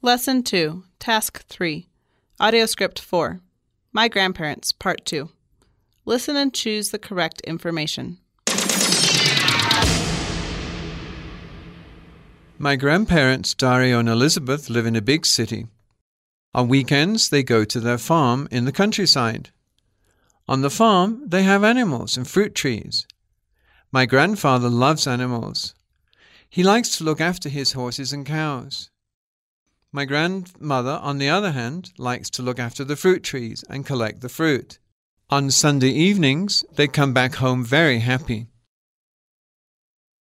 Lesson 2, Task 3, Audio Script 4, My Grandparents, Part 2. Listen and choose the correct information. My grandparents, Dario and Elizabeth, live in a big city. On weekends, they go to their farm in the countryside. On the farm, they have animals and fruit trees. My grandfather loves animals. He likes to look after his horses and cows. My grandmother, on the other hand, likes to look after the fruit trees and collect the fruit. On Sunday evenings, they come back home very happy.